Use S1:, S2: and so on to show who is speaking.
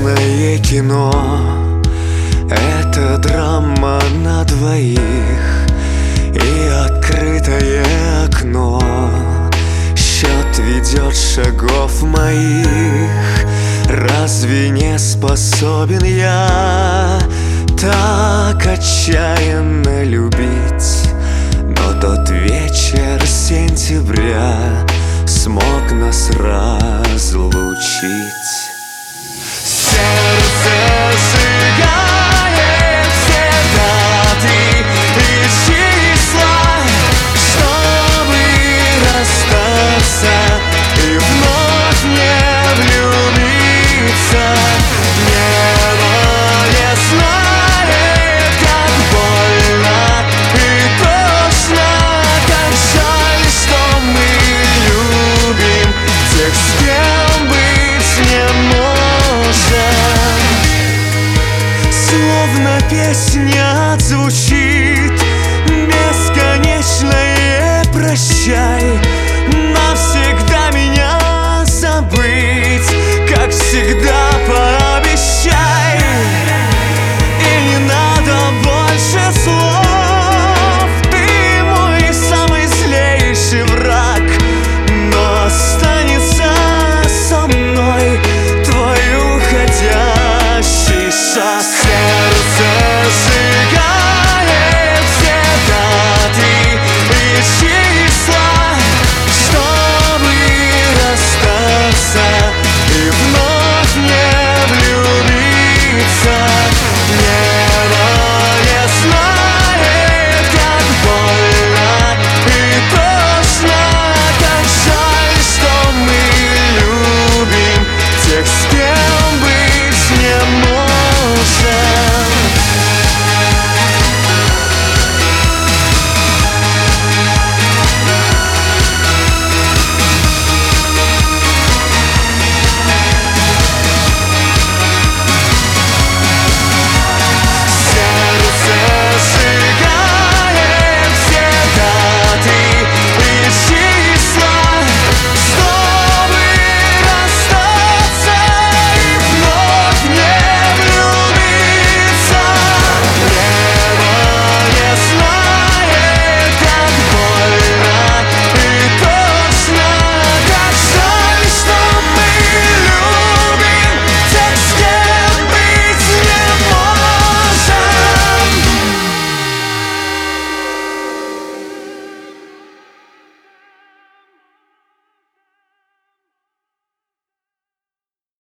S1: Бесконечное кино — это драма на двоих и открытое окно. Счет ведет шагов моих. Разве не способен я так отчаянно любить? Но тот вечер сентября смог нас разлучить. Сердце сжигает все даты и числа, чтобы расстаться и вновь не влюбиться. Небо не знает, как больно и тошно, как жаль, что мы любим тех, с кем быть не можем. Словно песня звучит бесконечное «Прощай».